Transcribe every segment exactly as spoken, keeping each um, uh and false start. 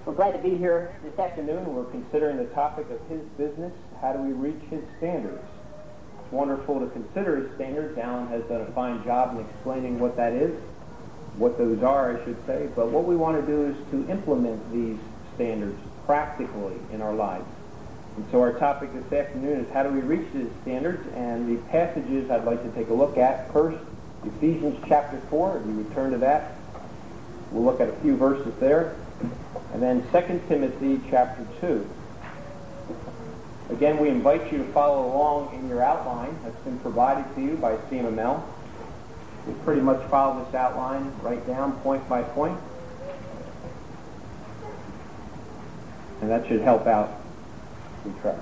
We're glad to be here this afternoon. We're considering the topic of His business. How do we reach His standards? It's wonderful to consider His standards. Alan has done a fine job in explaining what that is, what those are, I should say. But what we want to do is to implement these standards practically in our lives. And so our topic this afternoon is how do we reach these standards? And the passages I'd like to take a look at. First, Ephesians chapter four. If you would turn to that, we'll look at a few verses there. And then Second Timothy chapter two. Again, we invite you to follow along in your outline that's been provided to you by C M M L. We pretty much follow this outline right down, point by point. And that should help out, we trust.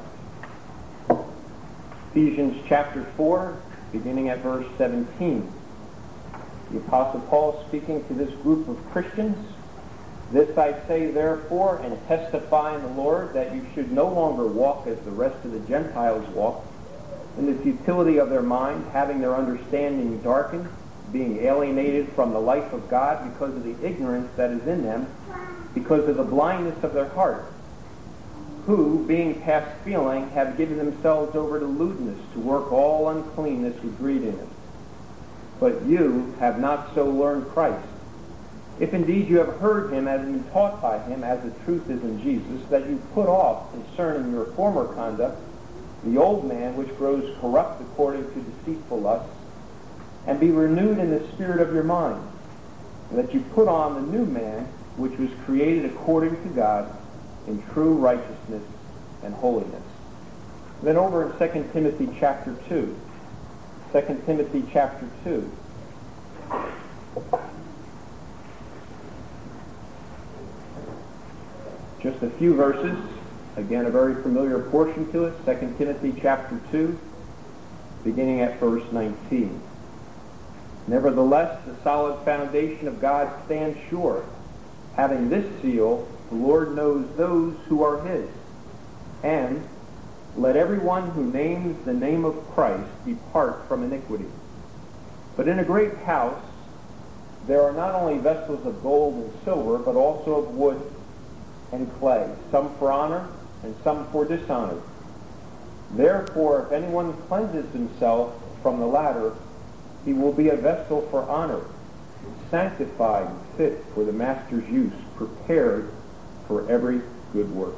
Ephesians chapter four, beginning at verse seventeen. The Apostle Paul speaking to this group of Christians. This I say, therefore, and testify in the Lord, that you should no longer walk as the rest of the Gentiles walk, in the futility of their mind, having their understanding darkened, being alienated from the life of God because of the ignorance that is in them, because of the blindness of their heart, who, being past feeling, have given themselves over to lewdness, to work all uncleanness with greediness. But you have not so learned Christ. If indeed you have heard him and been taught by him, as the truth is in Jesus, that you put off concerning your former conduct the old man which grows corrupt according to deceitful lusts, and be renewed in the spirit of your mind, and that you put on the new man which was created according to God in true righteousness and holiness. And then over in Second Timothy chapter two. Second Timothy chapter two. Just a few verses. Again, a very familiar portion to us. Second Timothy chapter two, beginning at verse nineteen. Nevertheless, the solid foundation of God stands sure. Having this seal, the Lord knows those who are his. And let everyone who names the name of Christ depart from iniquity. But in a great house there are not only vessels of gold and silver, but also of wood and clay, some for honor and some for dishonor. Therefore, if anyone cleanses himself from the latter, he will be a vessel for honor, sanctified and fit for the master's use, prepared for every good work.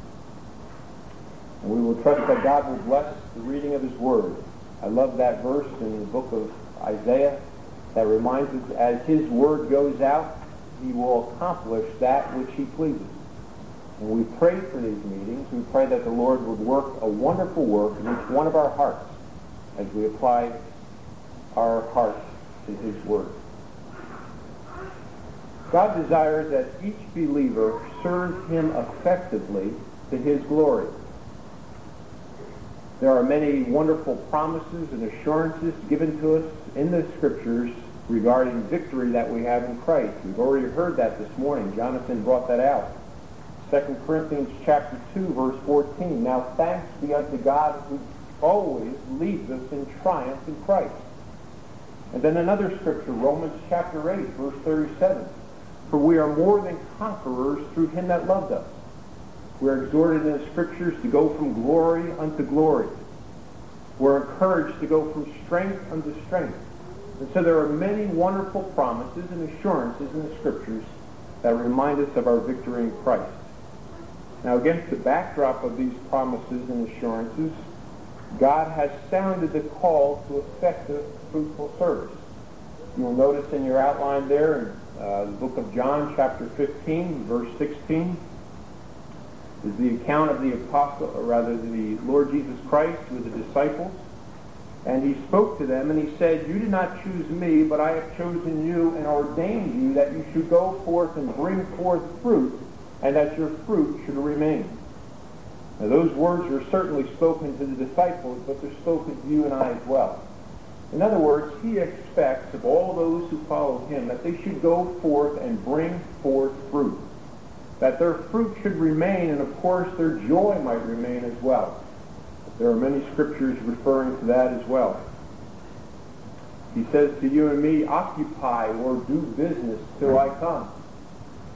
And we will trust that God will bless the reading of his word. I love that verse in the book of Isaiah that reminds us, as his word goes out, he will accomplish that which he pleases. And we pray for these meetings. We pray that the Lord would work a wonderful work in each one of our hearts as we apply our hearts to his word. God desires that each believer serve him effectively to his glory. There are many wonderful promises and assurances given to us in the Scriptures regarding victory that we have in Christ. We've already heard that this morning. Jonathan brought that out. Second Corinthians chapter two, verse fourteen. Now thanks be unto God who always leads us in triumph in Christ. And then another scripture, Romans chapter eight, verse thirty-seven. For we are more than conquerors through him that loved us. We are exhorted in the scriptures to go from glory unto glory. We're encouraged to go from strength unto strength. And so there are many wonderful promises and assurances in the scriptures that remind us of our victory in Christ. Now, against the backdrop of these promises and assurances, God has sounded the call to effective, fruitful service. You'll notice in your outline there in uh, the book of John, chapter fifteen, verse sixteen, is the account of the apostle, or rather the Lord Jesus Christ with the disciples. And he spoke to them, and he said, you did not choose me, but I have chosen you and ordained you that you should go forth and bring forth fruit, and that your fruit should remain. Now those words are certainly spoken to the disciples, but they're spoken to you and I as well. In other words, he expects of all those who follow him that they should go forth and bring forth fruit. That their fruit should remain, and of course their joy might remain as well. There are many scriptures referring to that as well. He says to you and me, occupy or do business till I come.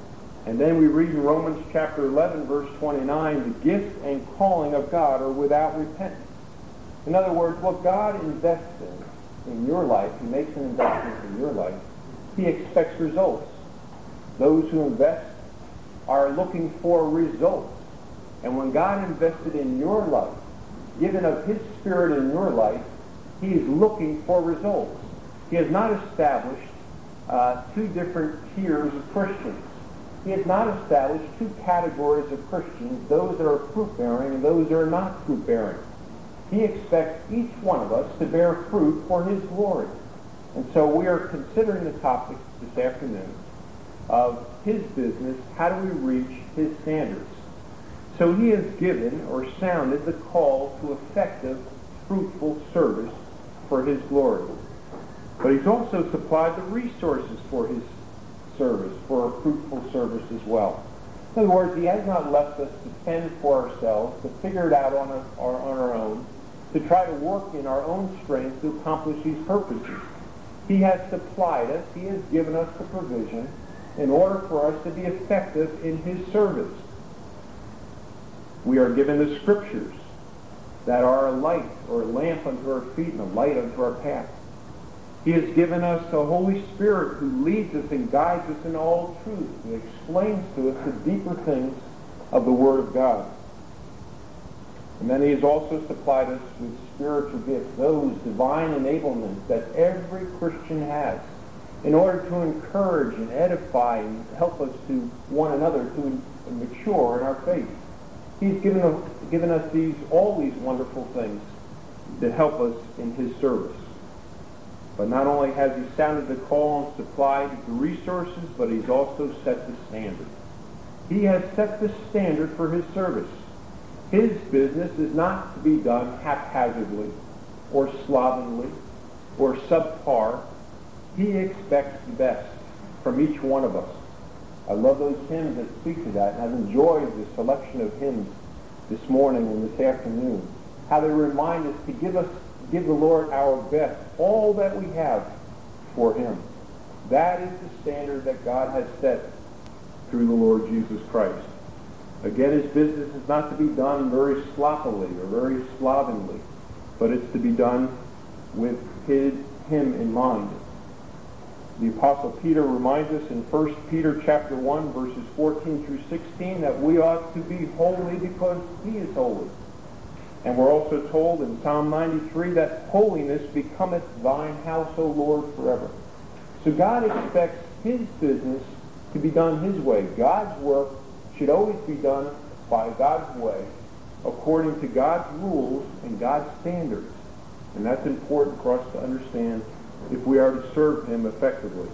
And then we read in Romans chapter eleven, verse twenty-nine, the gift and calling of God are without repentance. In other words, what God invests in, in your life, He makes an investment in your life, He expects results. Those who invest are looking for results. And when God invested in your life, given of His Spirit in your life, He is looking for results. He has not established uh, two different tiers of Christians. He has not established two categories of Christians, those that are fruit-bearing and those that are not fruit-bearing. He expects each one of us to bear fruit for His glory. And so we are considering the topic this afternoon of His business. How do we reach His standards? So He has given or sounded the call to effective, fruitful service for His glory. But He's also supplied the resources for His service, for a fruitful service as well. In other words, He has not left us to fend for ourselves, to figure it out on our, on our own, to try to work in our own strength to accomplish His purposes. He has supplied us, He has given us the provision in order for us to be effective in His service. We are given the Scriptures that are a light or a lamp unto our feet and a light unto our path. He has given us the Holy Spirit who leads us and guides us in all truth and explains to us the deeper things of the Word of God. And then He has also supplied us with spiritual gifts, those divine enablements that every Christian has, in order to encourage and edify and help us to one another to mature in our faith. He's given us, given us these all these wonderful things to help us in His service. But not only has He sounded the call and supplied the resources, but He's also set the standard. He has set the standard for His service. His business is not to be done haphazardly or slovenly or subpar. He expects the best from each one of us. I love those hymns that speak to that, and I've enjoyed the selection of hymns this morning and this afternoon. How they remind us to give us, give the Lord our best, all that we have for Him. That is the standard that God has set through the Lord Jesus Christ. Again, His business is not to be done very sloppily or very slovenly, but it's to be done with his, Him in mind. The Apostle Peter reminds us in First Peter chapter one, verses fourteen through sixteen, that we ought to be holy because He is holy. And we're also told in Psalm ninety-three that holiness becometh thine house, O Lord, forever. So God expects His business to be done His way. God's work should always be done by God's way, according to God's rules and God's standards. And that's important for us to understand if we are to serve Him effectively.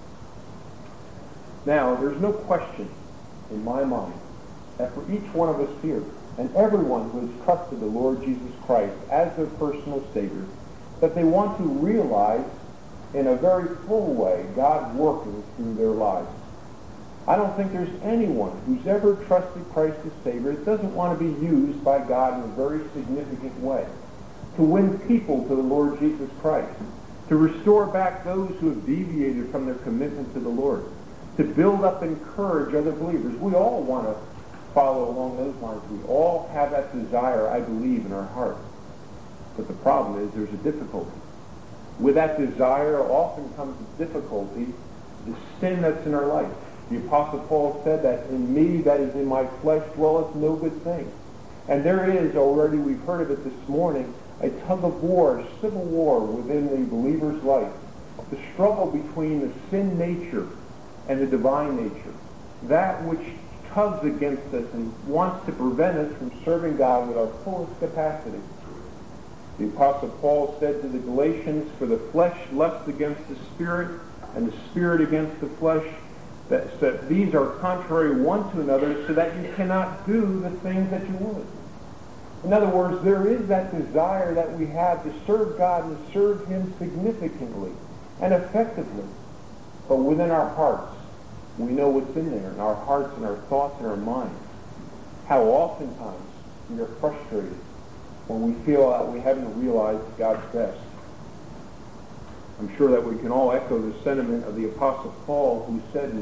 Now, there's no question in my mind that for each one of us here, and everyone who has trusted the Lord Jesus Christ as their personal Savior, that they want to realize in a very full way God working through their lives. I don't think there's anyone who's ever trusted Christ as Savior that doesn't want to be used by God in a very significant way to win people to the Lord Jesus Christ, to restore back those who have deviated from their commitment to the Lord, to build up and encourage other believers. We all want to follow along those lines. We all have that desire, I believe, in our hearts. But the problem is there's a difficulty. With that desire often comes a difficulty, the sin that's in our life. The Apostle Paul said that in me, that is in my flesh, dwelleth no good thing. And there is already, we've heard of it this morning, a tug of war, a civil war within the believer's life. The struggle between the sin nature and the divine nature. That which tugs against us and wants to prevent us from serving God with our fullest capacity. The Apostle Paul said to the Galatians, for the flesh lusts against the Spirit, and the Spirit against the flesh, that, that these are contrary one to another, so that you cannot do the things that you would. In other words, there is that desire that we have to serve God and to serve Him significantly and effectively. But within our hearts, we know what's in there, in our hearts and our thoughts and our minds. How oftentimes we are frustrated when we feel that we haven't realized God's best. I'm sure that we can all echo the sentiment of the Apostle Paul, who said in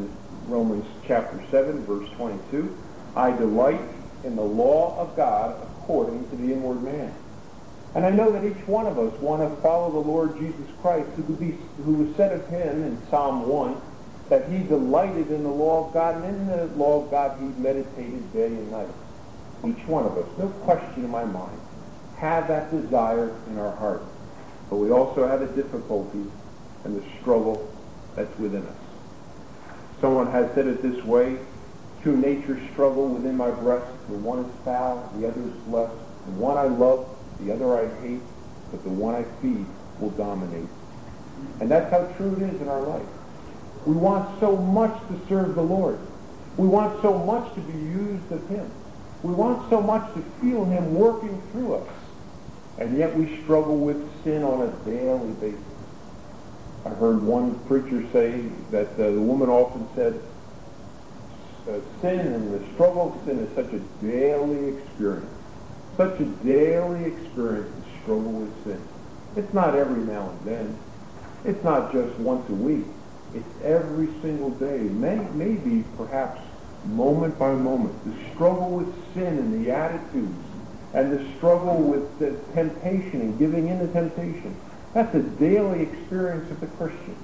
Romans chapter seven, verse twenty-two, I delight in the law of God according to the inward man. And I know that each one of us want to follow the Lord Jesus Christ, who, could be, who was said of him in Psalm one, that he delighted in the law of God, and in the law of God he meditated day and night. Each one of us, no question in my mind, have that desire in our heart. But we also have a difficulty and the struggle that's within us. Someone has said it this way, two natures struggle within my breast. The one is foul, the other is blessed. The one I love, the other I hate, but the one I feed will dominate. And that's how true it is in our life. We want so much to serve the Lord. We want so much to be used of him. We want so much to feel him working through us. And yet we struggle with sin on a daily basis. I heard one preacher say that uh, the woman often said, uh, sin and the struggle of sin is such a daily experience. Such a daily experience to struggle with sin. It's not every now and then. It's not just once a week. It's every single day. May, maybe, perhaps, moment by moment. The struggle with sin and the attitudes, and the struggle with the temptation and giving in to temptation. That's a daily experience of the Christian.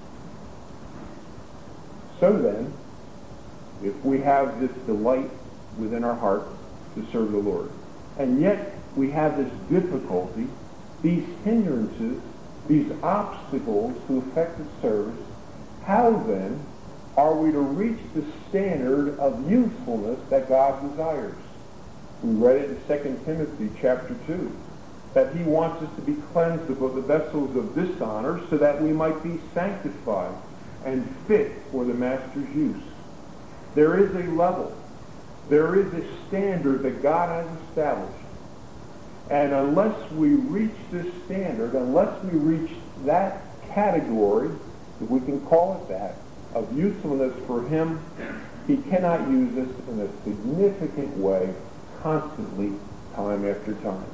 So then, if we have this delight within our hearts to serve the Lord, and yet we have this difficulty, these hindrances, these obstacles to effective service, how then are we to reach the standard of usefulness that God desires? We read it in Second Timothy chapter two, that he wants us to be cleansed of the vessels of dishonor so that we might be sanctified and fit for the master's use. There is a level. There is a standard that God has established. And unless we reach this standard, unless we reach that category, if we can call it that, of usefulness for him, he cannot use us in a significant way, constantly, time after time.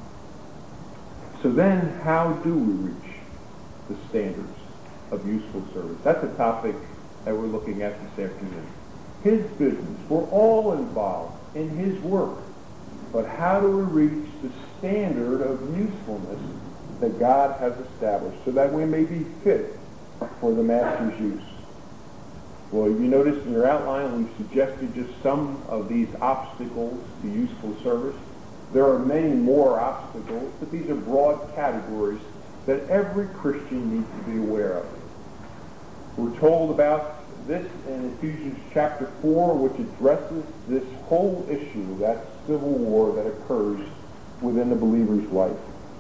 So then, how do we reach the standards of useful service? That's a topic that we're looking at this afternoon. His business. We're all involved in his work. But how do we reach the standard of usefulness that God has established so that we may be fit for the master's use? Well, you notice in your outline we've suggested just some of these obstacles to useful service. There are many more obstacles, but these are broad categories that every Christian needs to be aware of. We're told about this in Ephesians chapter four, which addresses this whole issue, that civil war that occurs within the believer's life.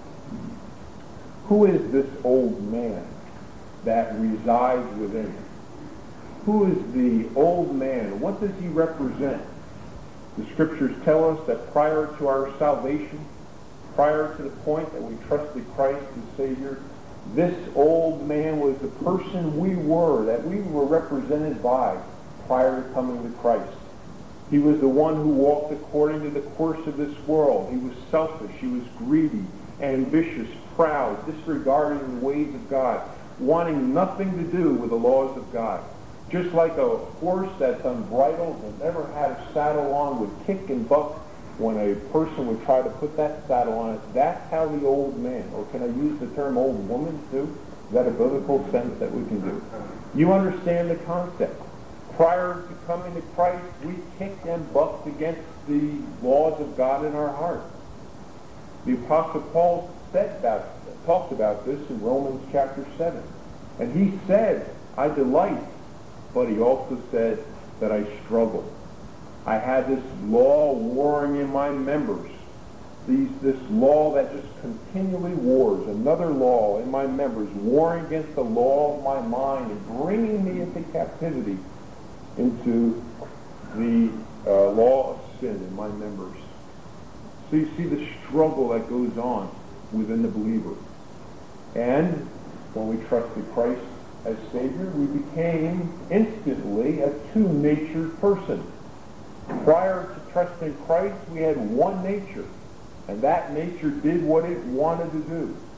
Who is this old man that resides within him? Who is the old man? What does he represent? The scriptures tell us that prior to our salvation, prior to the point that we trusted Christ as Savior, this old man was the person we were, that we were represented by prior to coming to Christ. He was the one who walked according to the course of this world. He was selfish. He was greedy, ambitious, proud, disregarding the ways of God, wanting nothing to do with the laws of God. Just like a horse that's unbridled and never had a saddle on would kick and buck when a person would try to put that saddle on it. That's how the old man, or can I use the term old woman too? Is that a biblical sense that we can do? You understand the concept. Prior to coming to Christ, we kicked and bucked against the laws of God in our heart. The Apostle Paul said about, talked about this in Romans chapter seven. And he said, I delight, but he also said that I struggle. I had this law warring in my members. These, this law that just continually wars. Another law in my members, warring against the law of my mind and bringing me into captivity, into the uh, law of sin in my members. So you see the struggle that goes on within the believer. And when we trusted Christ as Savior, we became instantly a two-natured person. Prior to trusting Christ, we had one nature, and that nature did what it wanted to do.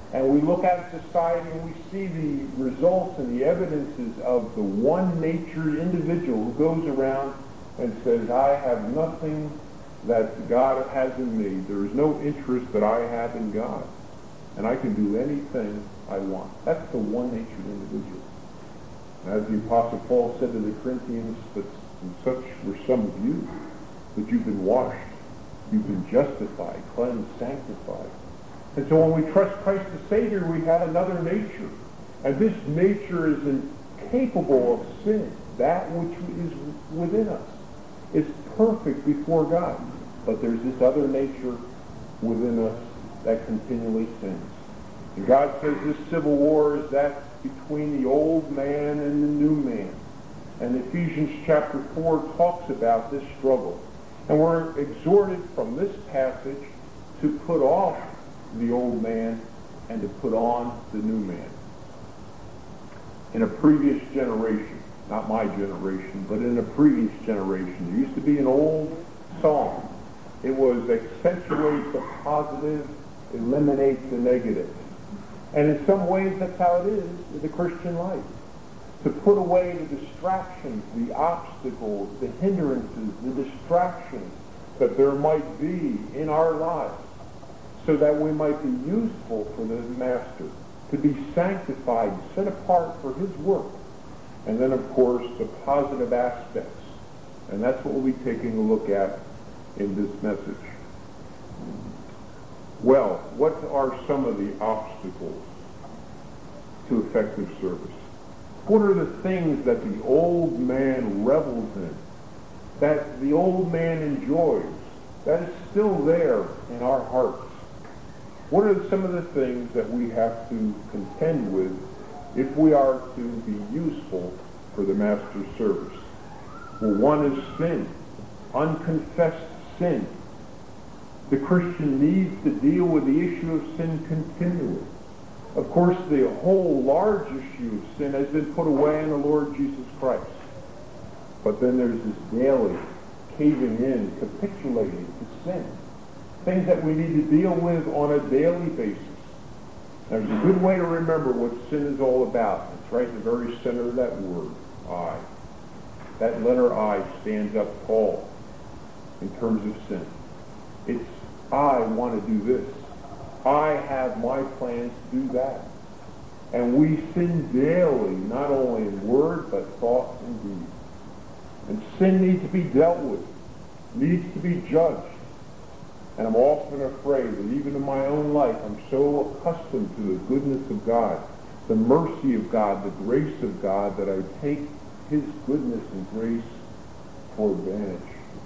And we look at society and we see the results and the evidences of the one-natured individual who goes around and says, I have nothing that God has in me. There is no interest that I have in God. And I can do anything I want. That's the one-natured individual. As the Apostle Paul said to the Corinthians, but such were some of you, that you've been washed, you've been justified, cleansed, sanctified. And so when we trust Christ the Savior, we have another nature. And this nature is incapable of sin. That which is within us is perfect before God. But there's this other nature within us that continually sins. And God says this civil war is that between the old man and the new man. And Ephesians chapter four talks about this struggle. And we're exhorted from this passage to put off the old man and to put on the new man. In a previous generation, not my generation, but in a previous generation, there used to be an old song. It was accentuate the positive, eliminate the negative. And in some ways that's how it is in the Christian life. To put away the distractions, the obstacles, the hindrances, the distractions that there might be in our lives, so that we might be useful for the Master, to be sanctified, set apart for his work. And then, of course, the positive aspects. And that's what we'll be taking a look at in this message. Well, what are some of the obstacles to effective service? What are the things that the old man revels in, that the old man enjoys, that is still there in our hearts? What are some of the things that we have to contend with if we are to be useful for the Master's service? Well, one is sin, unconfessed sin. The Christian needs to deal with the issue of sin continually. Of course, the whole large issue of sin has been put away in the Lord Jesus Christ. But then there's this daily caving in, capitulating to sin. Things that we need to deal with on a daily basis. There's a good way to remember what sin is all about. It's right in the very center of that word, I. That letter I stands up tall in terms of sin. It's, I want to do this. I have my plans to do that. And we sin daily, not only in word, but thought and deed. And sin needs to be dealt with, needs to be judged. And I'm often afraid that even in my own life, I'm so accustomed to the goodness of God, the mercy of God, the grace of God, that I take his goodness and grace for advantage.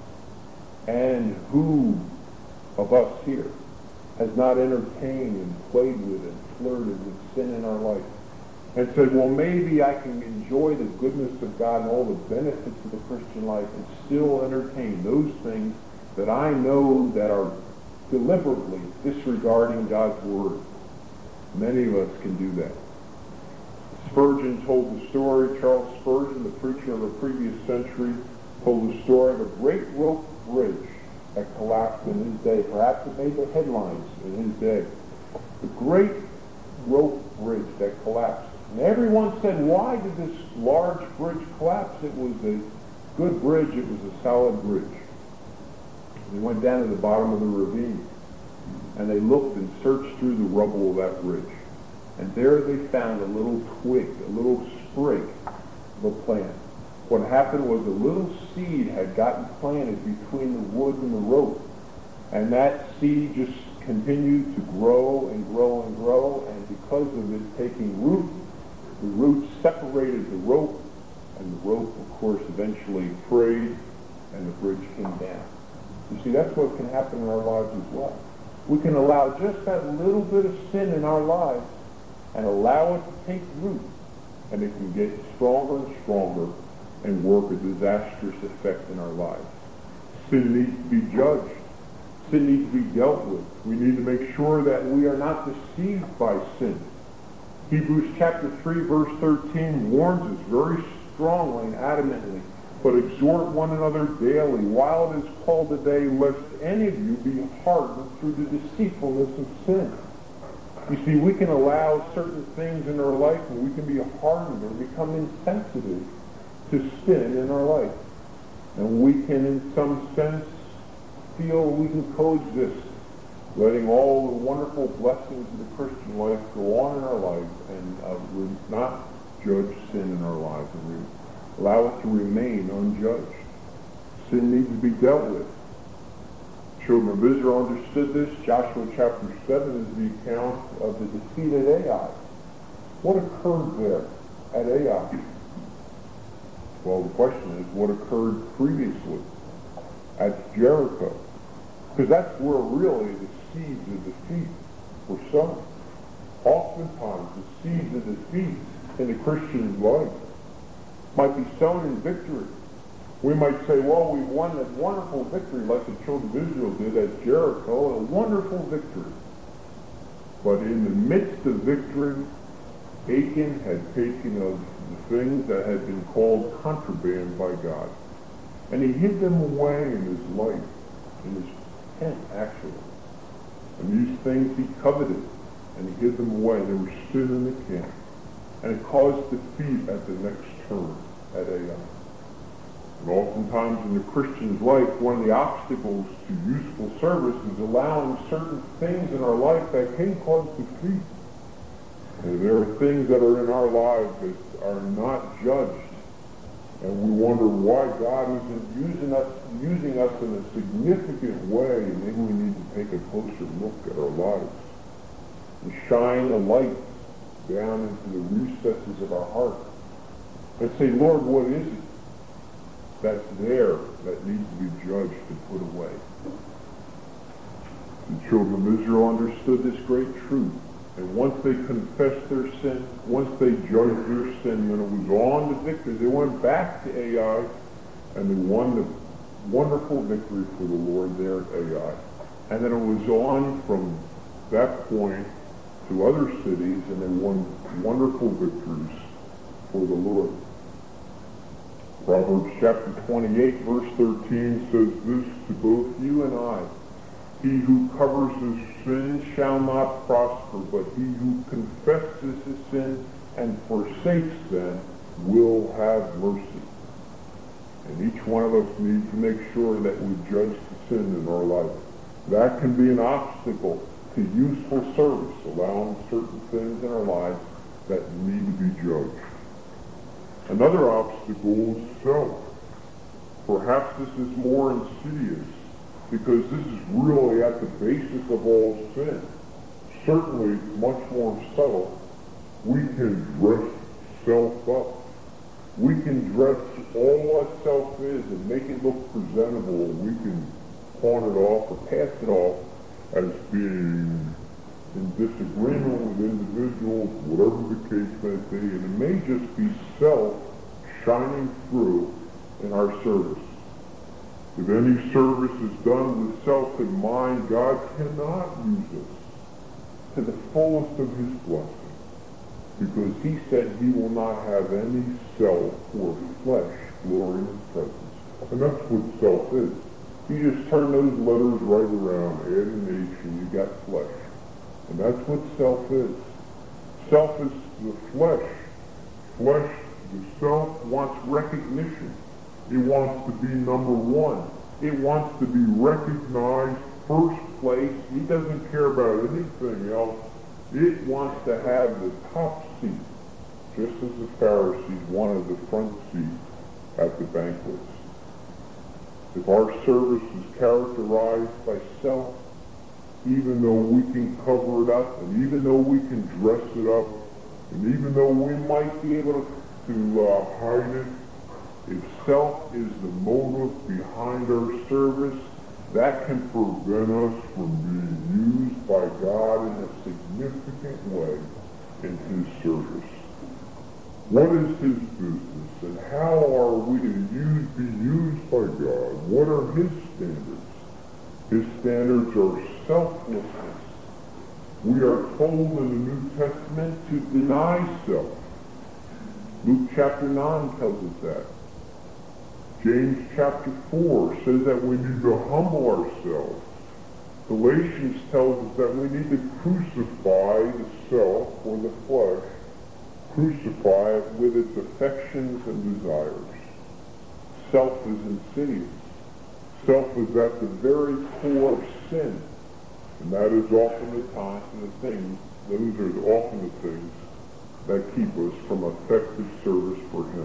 And who of us here has not entertained and played with and flirted with sin in our life? And said, well, maybe I can enjoy the goodness of God and all the benefits of the Christian life and still entertain those things that I know that are deliberately disregarding God's word. Many of us can do that. Spurgeon told the story, Charles Spurgeon, the preacher of a previous century, told the story of a great rope bridge that collapsed in his day. Perhaps it made the headlines in his day. The great rope bridge that collapsed. And everyone said, why did this large bridge collapse? It was a good bridge. It was a solid bridge. They went down to the bottom of the ravine, and they looked and searched through the rubble of that bridge. And there they found a little twig, a little sprig of a plant. What happened was a little seed had gotten planted between the wood and the rope. And that seed just continued to grow and grow and grow, and because of it taking root, the roots separated the rope, and the rope, of course, eventually frayed, and the bridge came down. You see, that's what can happen in our lives as well. We can allow just that little bit of sin in our lives and allow it to take root, and it can get stronger and stronger and work a disastrous effect in our lives. Sin needs to be judged. Sin needs to be dealt with. We need to make sure that we are not deceived by sin. Hebrews chapter three, verse thirteen warns us very strongly and adamantly, but exhort one another daily, while it is called today, lest any of you be hardened through the deceitfulness of sin. You see, we can allow certain things in our life, and we can be hardened or become insensitive to sin in our life. And we can, in some sense, feel we can coexist, letting all the wonderful blessings of the Christian life go on in our life and uh, re- not judge sin in our lives and re- allow it to remain unjudged. Sin needs to be dealt with. Children of Israel understood this. Joshua chapter seven is the account of the defeat at Ai. What occurred there at Ai? Well, the question is, what occurred previously at Jericho? Because that's where really the seeds of defeat were sown. Oftentimes, the seeds of defeat in the Christian's life might be sown in victory. We might say, well, we've won a wonderful victory like the children of Israel did at Jericho, a wonderful victory. But in the midst of victory, Achan had taken of the things that had been called contraband by God. And he hid them away in his life, in his tent, actually. And these things he coveted, and he hid them away. They were sin in the camp. And it caused defeat at the next turn at Ai. And oftentimes in the Christian's life, one of the obstacles to useful service is allowing certain things in our life that can cause defeat. And there are things that are in our lives that are not judged. And we wonder why God isn't using us, using us in a significant way. Maybe we need to take a closer look at our lives and shine a light down into the recesses of our heart and say, Lord, what is it that's there that needs to be judged and put away? The children of Israel understood this great truth. And once they confessed their sin, once they judged their sin, then it was on to victory. They went back to Ai, and they won the wonderful victory for the Lord there at Ai. And then it was on from that point to other cities, and they won wonderful victories for the Lord. Proverbs chapter twenty-eight, verse thirteen says this to both you and I. He who covers his sin shall not prosper, but he who confesses his sin and forsakes them will have mercy. And each one of us needs to make sure that we judge the sin in our life. That can be an obstacle to useful service, allowing certain things in our lives that need to be judged. Another obstacle is self. Perhaps this is more insidious, because this is really at the basis of all sin. Certainly much more subtle. We can dress self up. We can dress all what self is and make it look presentable. We can pawn it off or pass it off as being in disagreement with individuals, whatever the case may be. And it may just be self shining through in our service. If any service is done with self in mind, God cannot use us to the fullest of his blessing, because he said he will not have any self or flesh glory in his presence. And that's what self is. You just turn those letters right around, add an H, and you got flesh. And that's what self is. Self is the flesh. Flesh, the self, wants recognition. It wants to be number one. It wants to be recognized first place. He doesn't care about anything else. It wants to have the top seat, just as the Pharisees wanted the front seat at the banquets. If our service is characterized by self, even though we can cover it up, and even though we can dress it up, and even though we might be able to, to uh, hide it, if self is the motive behind our service, that can prevent us from being used by God in a significant way in his service. What is his business, and how are we to use, be used by God? What are his standards? His standards are selflessness. We are told in the New Testament to deny self. Luke chapter nine tells us that. James chapter four says that we need to humble ourselves Galatians tells us that we need to crucify the self or the flesh, crucify it with its affections and desires. Self is insidious. Self is at the very core of sin. And that is often the time and the things, those are often the things that keep us from effective service for Him.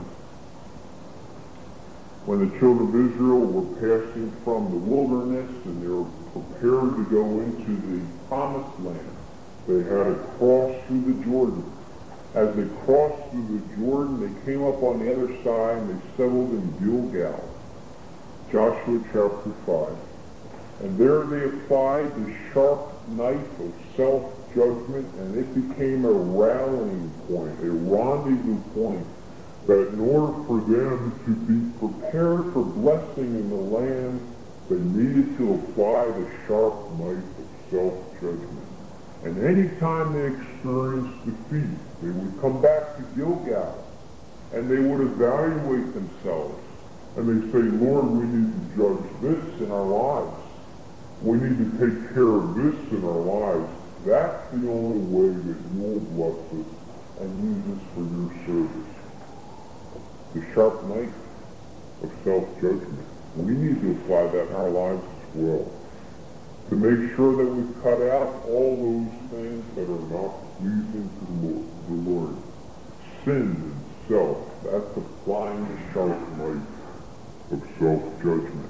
When the children of Israel were passing from the wilderness and they were prepared to go into the promised land, they had to cross through the Jordan. As they crossed through the Jordan, they came up on the other side and they settled in Gilgal. Joshua chapter five. And there they applied the sharp knife of self-judgment, and it became a rallying point, a rendezvous point, that in order for them to be prepared for blessing in the land, they needed to apply the sharp knife of self-judgment. And any time they experienced defeat, they would come back to Gilgal, and they would evaluate themselves. And they say, Lord, we need to judge this in our lives. We need to take care of this in our lives. That's the only way that you will bless us and use us for your service. The sharp knife of self-judgment. We need to apply that in our lives as well. To make sure that we cut out all those things that are not pleasing to the Lord. The Lord. Sin and self. That's applying the sharp knife of self-judgment.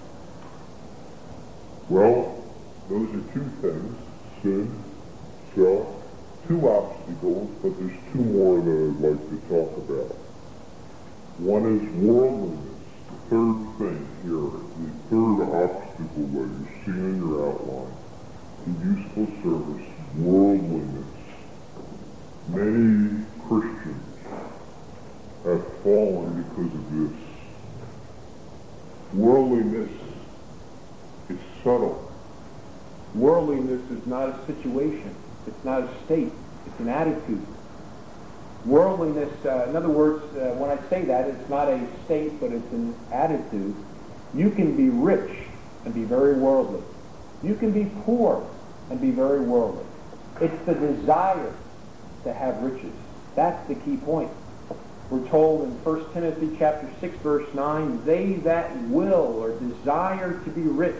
Well, those are two things, sin, self, two obstacles, but there's two more that I'd like to talk about. One is worldliness, the third thing here, the third obstacle that you see in your outline, the useful service, worldliness. Many Christians have fallen because of this. Worldliness is subtle. Worldliness is not a situation. It's not a state. It's an attitude. Worldliness, uh, in other words, uh, when I say that, it's not a state, but it's an attitude. You can be rich and be very worldly. You can be poor and be very worldly. It's the desire to have riches. That's the key point. We're told in First Timothy chapter six, verse nine, they that will or desire to be rich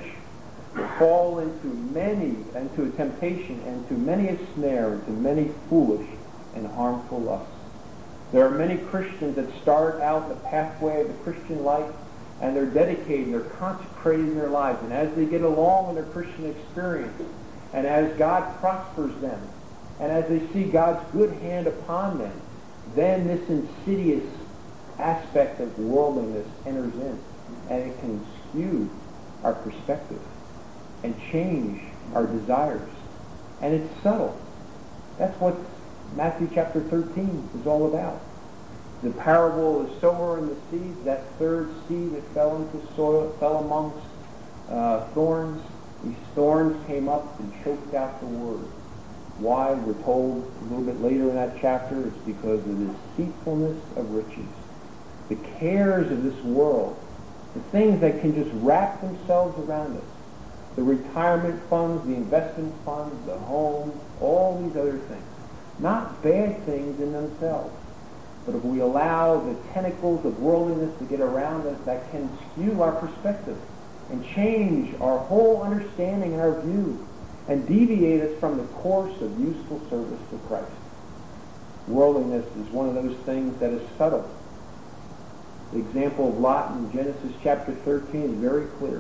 fall into many, into a temptation, and to many a snare, and to many foolish and harmful lusts. There are many Christians that start out the pathway of the Christian life, and they're dedicated, they're consecrating their lives, and as they get along in their Christian experience, and as God prospers them, and as they see God's good hand upon them, then this insidious aspect of worldliness enters in, and it can skew our perspective and change our desires. And it's subtle. That's what Matthew chapter thirteen is all about. The parable of the sower and the seed, that third seed that fell into soil, fell amongst uh, thorns. These thorns came up and choked out the word. Why? We're told a little bit later in that chapter, it's because of the deceitfulness of riches. The cares of this world, the things that can just wrap themselves around us, the retirement funds, the investment funds, the home, all these other things. Not bad things in themselves, but if we allow the tentacles of worldliness to get around us, that can skew our perspective and change our whole understanding and our view, and deviate us from the course of useful service to Christ. Worldliness is one of those things that is subtle. The example of Lot in Genesis chapter thirteen is very clear.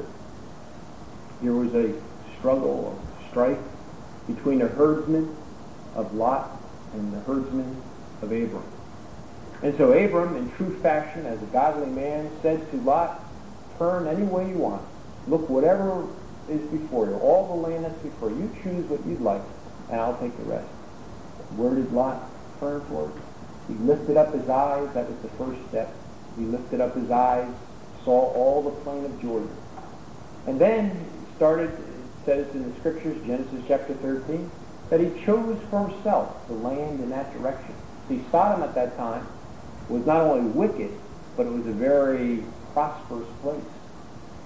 Here was a struggle, a strife between a herdsman of Lot and the herdsman of Abram. And so Abram, in true fashion, as a godly man, said to Lot, turn any way you want. Look, whatever is before you, all the land that's before you, you choose what you'd like, and I'll take the rest. Where did Lot turn toward? He lifted up his eyes. That was the first step. He lifted up his eyes, saw all the plain of Jordan. And then started, it says in the scriptures, Genesis chapter thirteen, that he chose for himself the land in that direction. See, Sodom at that time was not only wicked, but it was a very prosperous place.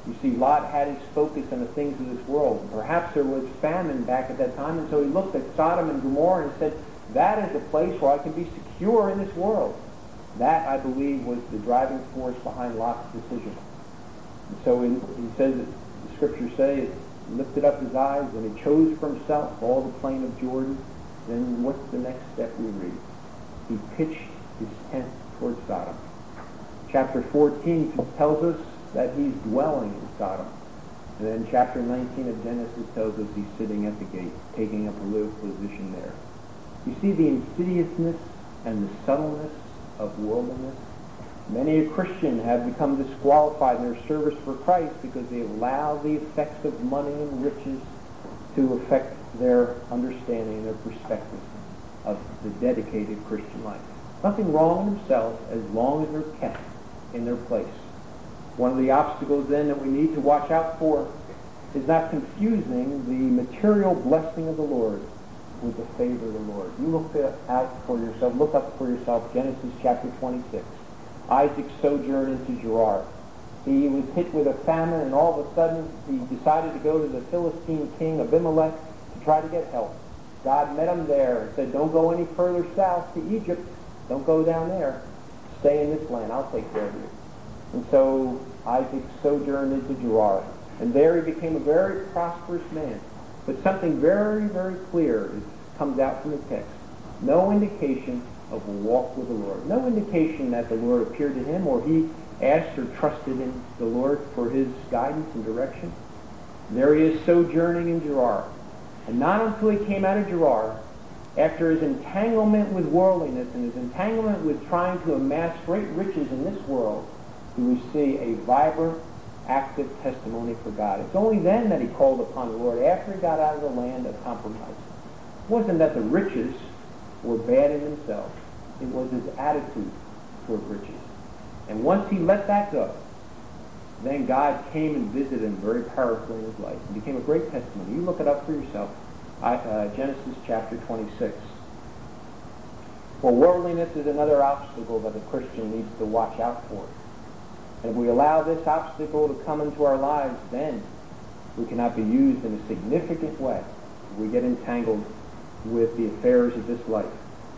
You see, Lot had his focus on the things of this world. Perhaps there was famine back at that time, and so he looked at Sodom and Gomorrah and said, that is a place where I can be secure in this world. That, I believe, was the driving force behind Lot's decision. And so in, he says, that the scriptures say, it lifted up his eyes and he chose for himself all the plain of Jordan. Then what's the next step we read? He pitched his tent towards Sodom. Chapter fourteen tells us that he's dwelling in Sodom. And then chapter nineteen of Genesis tells us he's sitting at the gate, taking up a little position there. You see the insidiousness and the subtleness of worldliness? Many a Christian have become disqualified in their service for Christ because they allow the effects of money and riches to affect their understanding and their perspective of the dedicated Christian life. Nothing wrong in themselves as long as they're kept in their place. One of the obstacles then that we need to watch out for is not confusing the material blessing of the Lord with the favor of the Lord. You look out for yourself, look up for yourself, Genesis chapter twenty-six. Isaac sojourned into Gerar. He was hit with a famine, and all of a sudden he decided to go to the Philistine king Abimelech to try to get help. God met him there and said, don't go any further south to Egypt. Don't go down there. Stay in this land. I'll take care of you. And so Isaac sojourned into Gerar. And there he became a very prosperous man. But something very, very clear is, comes out from the text. No indication of a walk with the Lord. No indication that the Lord appeared to him or he asked or trusted in the Lord for his guidance and direction. There he is sojourning in Gerar. And not until he came out of Gerar, after his entanglement with worldliness and his entanglement with trying to amass great riches in this world, do we see a vibrant, active testimony for God. It's only then that he called upon the Lord, after he got out of the land of compromise. It wasn't that the riches were bad in themselves. It was his attitude toward riches. And once he let that go, then God came and visited him very powerfully in his life. It became a great testimony. You look it up for yourself. I, uh, Genesis chapter twenty-six. Well, worldliness is another obstacle that a Christian needs to watch out for. And if we allow this obstacle to come into our lives, then we cannot be used in a significant way if we get entangled with the affairs of this life.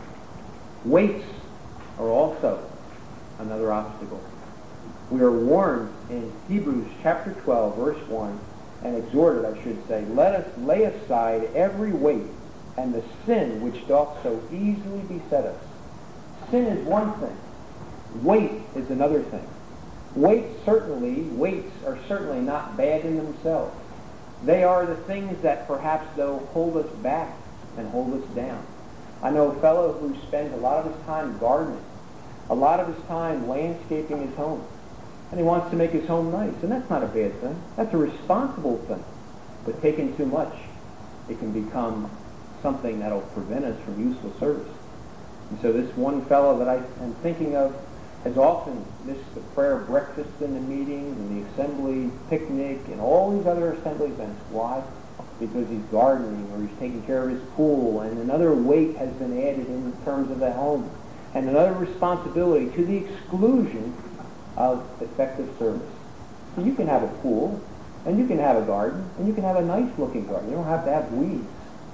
Weights are also another obstacle. We are warned in Hebrews chapter twelve, verse one, and exhorted, I should say, let us lay aside every weight and the sin which doth so easily beset us. Sin is one thing. Weight is another thing. Weights certainly, weights are certainly not bad in themselves. They are the things that perhaps, though, hold us back and hold us down. I know a fellow who spends a lot of his time gardening, a lot of his time landscaping his home, and he wants to make his home nice, and that's not a bad thing. That's a responsible thing. But taken too much, it can become something that will prevent us from useful service. And so this one fellow that I am thinking of has often missed the prayer breakfast in the meetings and the assembly picnic and all these other assembly events. Why? Because he's gardening or he's taking care of his pool, and another weight has been added in terms of the home, and another responsibility to the exclusion of effective service. So you can have a pool, and you can have a garden, and you can have a nice-looking garden. You don't have to have weeds.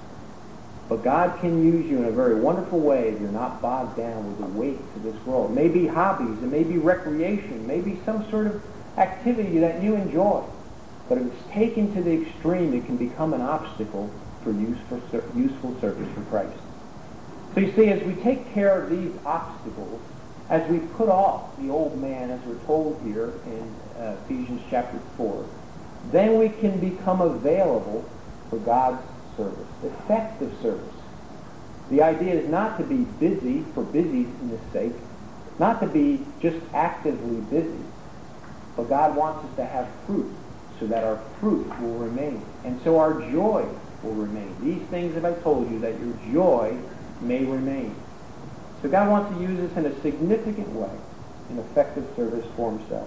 But God can use you in a very wonderful way if you're not bogged down with the weight of this world. It may be hobbies, it may be recreation, it may be some sort of activity that you enjoy. But if it's taken to the extreme, it can become an obstacle for useful, useful service for Christ. So you see, as we take care of these obstacles, as we put off the old man, as we're told here in uh, Ephesians chapter four, then we can become available for God's service, effective service. The idea is not to be busy for busyness' sake, not to be just actively busy, but God wants us to have fruit so that our fruit will remain, and so our joy will remain. These things have I told you, that your joy may remain. So God wants to use us in a significant way in effective service for himself.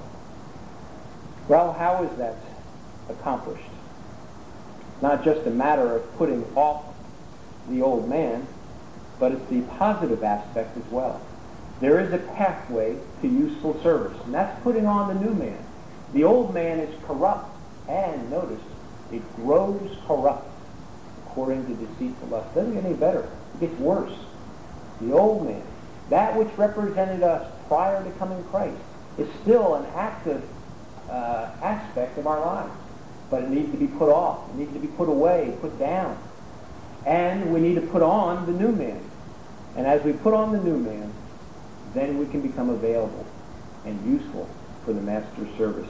Well, how is that accomplished? Not just a matter of putting off the old man, but it's the positive aspect as well. There is a pathway to useful service, and that's putting on the new man. The old man is corrupt, and notice, it grows corrupt according to deceitful lust. It doesn't get any better. It gets worse. The old man, that which represented us prior to coming Christ, is still an active uh, aspect of our lives. But it needs to be put off. It needs to be put away, put down. And we need to put on the new man. And as we put on the new man, then we can become available and useful for the master's service.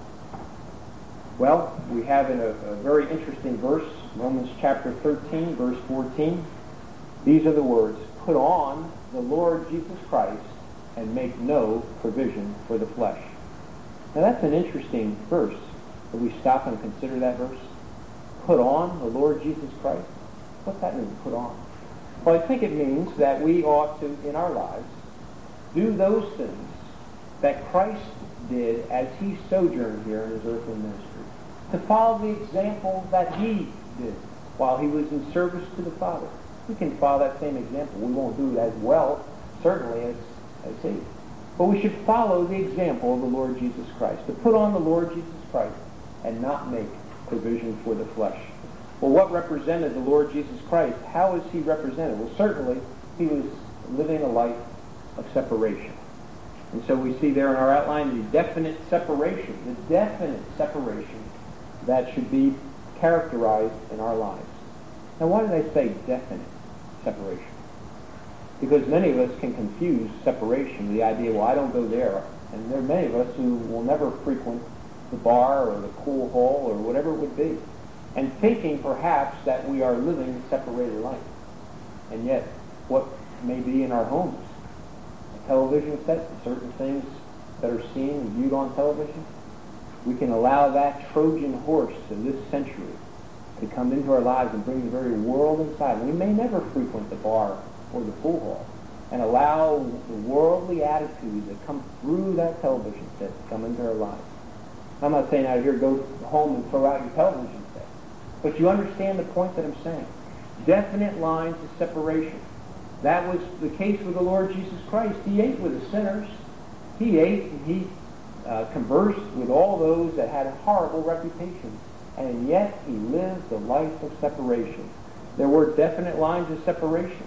Well, we have in a, a very interesting verse, Romans chapter thirteen, verse fourteen. These are the words, "Put on the Lord Jesus Christ and make no provision for the flesh." Now that's an interesting verse. Will we stop and consider that verse? Put on the Lord Jesus Christ? What's that mean, put on? Well, I think it means that we ought to, in our lives, do those things that Christ did as he sojourned here in his earthly ministry. To follow the example that he did while he was in service to the Father. We can follow that same example. We won't do it as well, certainly, as, as he. But we should follow the example of the Lord Jesus Christ. To put on the Lord Jesus Christ and not make provision for the flesh. Well, what represented the Lord Jesus Christ? How is he represented? Well, certainly, he was living a life of separation. And so we see there in our outline the definite separation, the definite separation that should be characterized in our lives. Now, why did I say definite separation? Because many of us can confuse separation with the idea, well, I don't go there. And there are many of us who will never frequent the bar or the pool hall or whatever it would be, and thinking perhaps that we are living a separated life. And yet, what may be in our homes? A television set, certain things that are seen and viewed on television. We can allow that Trojan horse of this century to come into our lives and bring the very world inside. We may never frequent the bar or the pool hall and allow the worldly attitudes that come through that television set to come into our lives. I'm not saying out here go home and throw out your television set, but you understand the point that I'm saying. Definite lines of separation. That was the case with the Lord Jesus Christ. He ate with the sinners. He ate and he uh, conversed with all those that had a horrible reputation. And yet he lived a life of separation. There were definite lines of separation.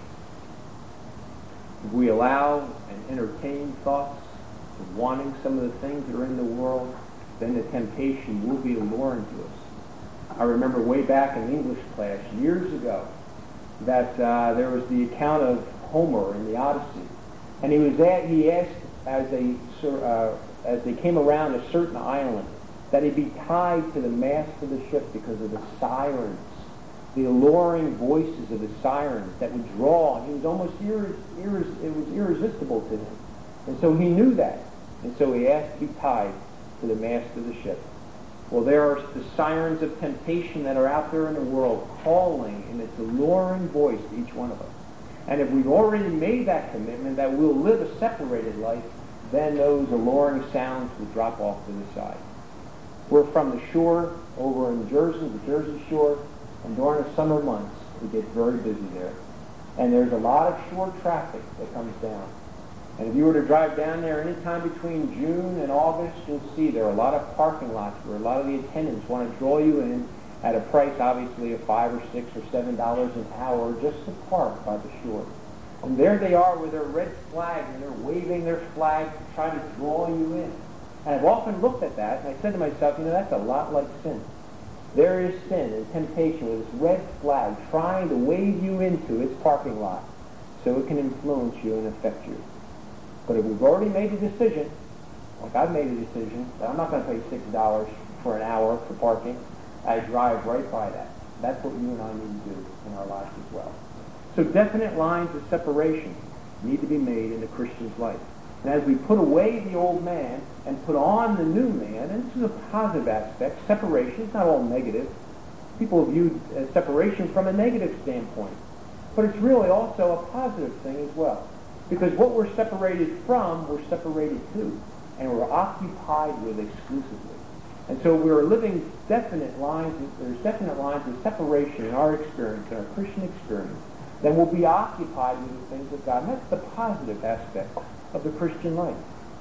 If we allow and entertain thoughts of wanting some of the things that are in the world, then the temptation will be alluring to us. I remember way back in English class years ago that uh, there was the account of Homer in the Odyssey, and he was at, he asked as they uh, as they came around a certain island that he be tied to the mast of the ship because of the sirens, the alluring voices of the sirens that would draw, and he was almost ir- ir- it was irresistible to him, and so he knew that, and so he asked to be tied to the mast of the ship. Well, there are the sirens of temptation that are out there in the world calling in its alluring voice to each one of us. And if we've already made that commitment that we'll live a separated life, then those alluring sounds will drop off to the side. We're from the shore over in Jersey, the Jersey Shore, and during the summer months it gets very busy there. And there's a lot of shore traffic that comes down. And if you were to drive down there any time between June and August, you'll see there are a lot of parking lots where a lot of the attendants want to draw you in at a price, obviously, of five or six or seven dollars an hour just to park by the shore. And there they are with their red flag, and they're waving their flag to try to draw you in. And I've often looked at that, and I said to myself, you know, that's a lot like sin. There is sin and temptation with this red flag trying to wave you into its parking lot so it can influence you and affect you. But if we've already made a decision, like I've made a decision, that I'm not going to pay six dollars for an hour for parking, I drive right by that. That's what you and I need to do in our lives as well. So definite lines of separation need to be made in the Christian's life. And as we put away the old man and put on the new man, and this is a positive aspect, separation is not all negative. People view uh, separation from a negative standpoint. But it's really also a positive thing as well. Because what we're separated from, we're separated to, and we're occupied with exclusively. And so we're living definite lines, there's definite lines of separation in our experience, in our Christian experience, then we'll be occupied with the things of God. And that's the positive aspect of the Christian life.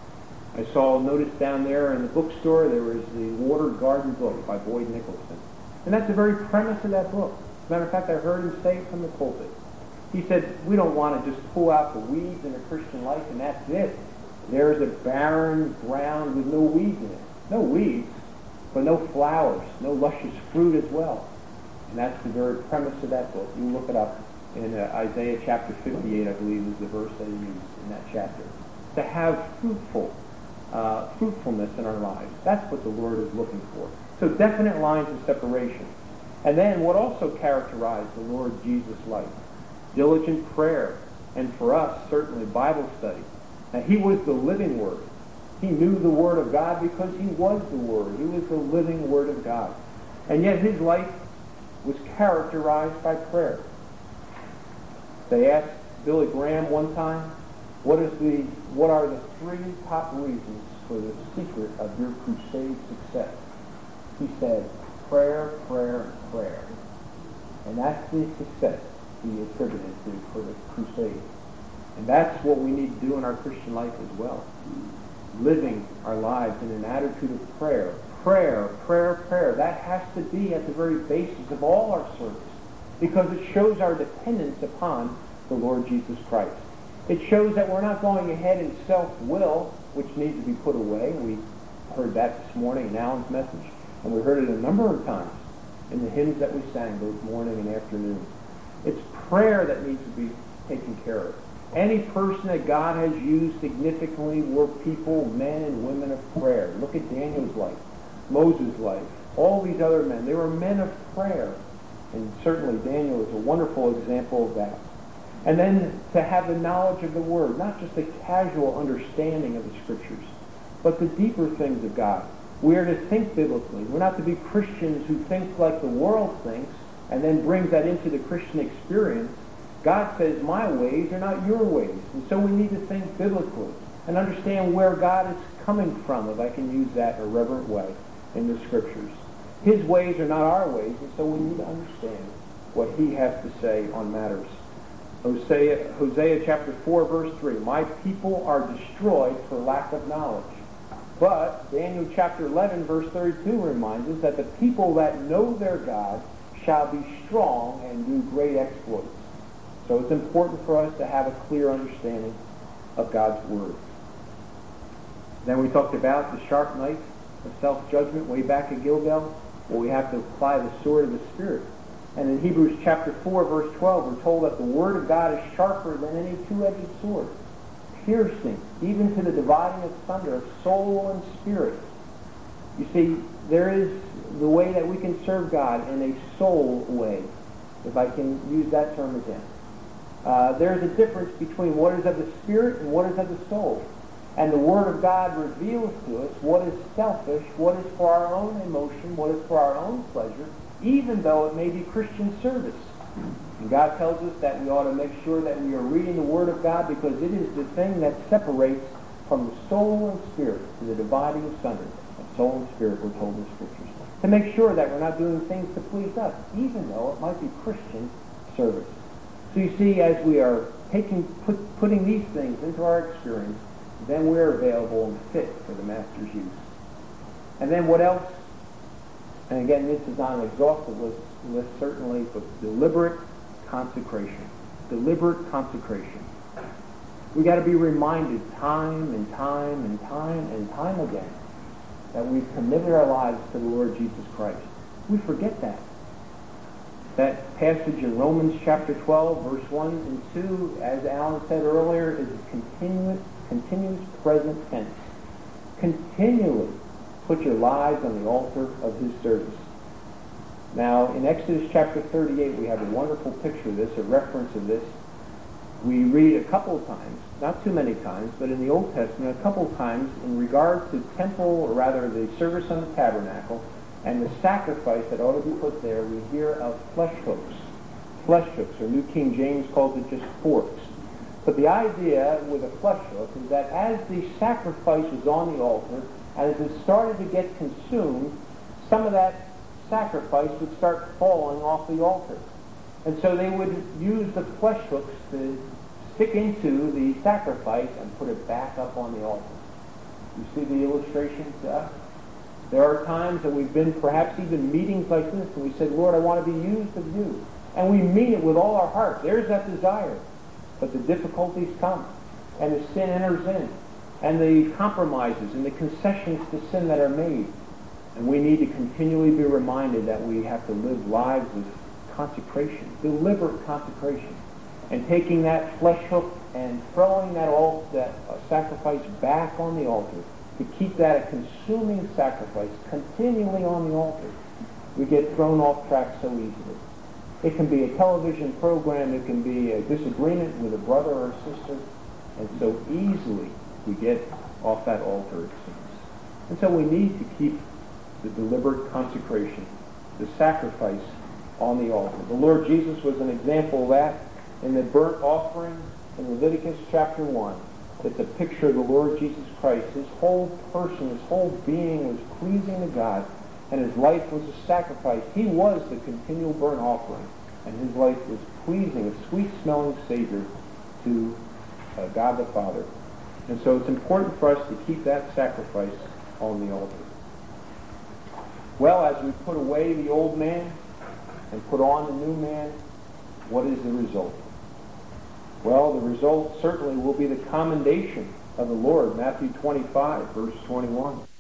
I saw, notice down there in the bookstore, there was the Water Garden book by Boyd Nicholson. And that's the very premise of that book. As a matter of fact, I heard him say it from the pulpit. He said, we don't want to just pull out the weeds in a Christian life and that's it. There's a barren ground with no weeds in it. No weeds, but no flowers, no luscious fruit as well. And that's the very premise of that book. You can look it up in uh, Isaiah chapter fifty-eight, I believe, is the verse that he used in that chapter. To have fruitful, uh, fruitfulness in our lives. That's what the Lord is looking for. So definite lines of separation. And then what also characterized the Lord Jesus' life? Diligent prayer. And for us, certainly Bible study. Now, he was the living Word. He knew the Word of God because he was the Word. He was the living Word of God. And yet his life was characterized by prayer. They asked Billy Graham one time, what is the what are the three top reasons for the secret of your crusade success? He said, prayer, prayer, and prayer. And that's the success he attributed to for the crusade. And that's what we need to do in our Christian life as well. Living our lives in an attitude of prayer. Prayer, prayer, prayer. That has to be at the very basis of all our service because it shows our dependence upon the Lord Jesus Christ. It shows that we're not going ahead in self-will, which needs to be put away. We heard that this morning in Alan's message. And we heard it a number of times in the hymns that we sang both morning and afternoon. It's prayer that needs to be taken care of. Any person that God has used significantly were people, men and women of prayer. Look at Daniel's life, Moses' life, all these other men. They were men of prayer. And certainly Daniel is a wonderful example of that. And then to have the knowledge of the Word, not just a casual understanding of the Scriptures, but the deeper things of God. We are to think biblically. We're not to be Christians who think like the world thinks and then brings that into the Christian experience. God says, my ways are not your ways. And so we need to think biblically and understand where God is coming from, if I can use that in a reverent way, in the Scriptures. His ways are not our ways, and so we need to understand what he has to say on matters. Hosea, Hosea chapter four, verse three, my people are destroyed for lack of knowledge. But Daniel chapter eleven, verse thirty-two reminds us that the people that know their God shall be strong and do great exploits. So it's important for us to have a clear understanding of God's Word. Then we talked about the sharp knife of self-judgment way back at Gilgal. Well, we have to apply the sword of the Spirit. And in Hebrews chapter four, verse twelve, we're told that the Word of God is sharper than any two-edged sword, piercing even to the dividing of thunder of soul and spirit. You see, there is the way that we can serve God in a soul way, if I can use that term again. Uh, there's a difference between what is of the Spirit and what is of the soul. And the Word of God reveals to us what is selfish, what is for our own emotion, what is for our own pleasure, even though it may be Christian service. And God tells us that we ought to make sure that we are reading the Word of God because it is the thing that separates from the soul and spirit to the dividing asunder of soul and spirit, we're told in the Scriptures. To make sure that we're not doing things to please us, even though it might be Christian service. So you see, as we are taking, put, putting these things into our experience, then we're available and fit for the Master's use. And then what else? And again, this is not an exhaustive list, list certainly, but deliberate consecration. Deliberate consecration. We got to be reminded time and time and time and time again that we've committed our lives to the Lord Jesus Christ. We forget that. That passage in Romans chapter twelve, verse one and two, as Alan said earlier, is a continuous, continuous present tense. Continually put your lives on the altar of his service. Now, in Exodus chapter thirty-eight, we have a wonderful picture of this, a reference of this. We read a couple of times, not too many times, but in the Old Testament, a couple of times in regard to temple, or rather the service on the tabernacle, and the sacrifice that ought to be put there, we hear of flesh hooks. Flesh hooks, or New King James calls it just forks. But the idea with a flesh hook is that as the sacrifice was on the altar, as it started to get consumed, some of that sacrifice would start falling off the altar. And so they would use the flesh hooks to stick into the sacrifice and put it back up on the altar. You see the illustration to us? There are times that we've been perhaps even meetings like this, and we said, Lord, I want to be used of you. And we mean it with all our heart. There's that desire. But the difficulties come, and the sin enters in, and the compromises and the concessions to sin that are made. And we need to continually be reminded that we have to live lives of consecration, deliberate consecration, and taking that flesh hook and throwing that, all, that uh, sacrifice back on the altar, to keep that a consuming sacrifice continually on the altar. We get thrown off track so easily. It can be a television program, it can be a disagreement with a brother or a sister, and so easily we get off that altar, it seems. And so we need to keep the deliberate consecration, the sacrifice on the altar. The Lord Jesus was an example of that in the burnt offering in Leviticus chapter one. It's a picture of the Lord Jesus Christ. His whole person, his whole being was pleasing to God, and his life was a sacrifice. He was the continual burnt offering, and his life was pleasing, a sweet-smelling Savior to uh, God the Father. And so it's important for us to keep that sacrifice on the altar. Well, as we put away the old man and put on the new man, what is the result? Well, the result certainly will be the commendation of the Lord, Matthew twenty-five, verse twenty-one.